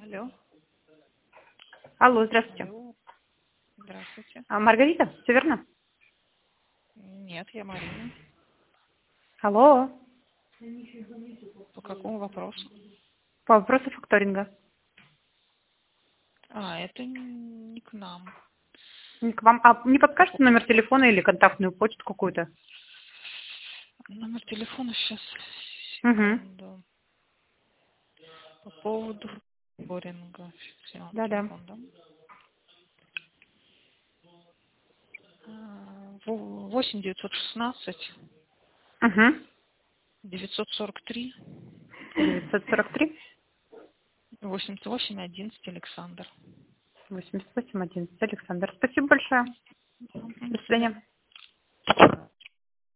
Алло. Алло, здравствуйте. Алло. Здравствуйте. Маргарита, все верно? Нет, я Марина. Алло. По какому вопросу? По вопросу факторинга. Это не к нам. Не к вам. А не подскажете номер телефона или контактную почту какую-то? Номер телефона сейчас. Угу. Секунду. По поводу факторинга. Сейчас я вам Да-да. телефон дам. 8 916 Угу. 943 943 88 11 Александр. 88 11. Александр. Спасибо большое. Мгм. До До свидания. свидания.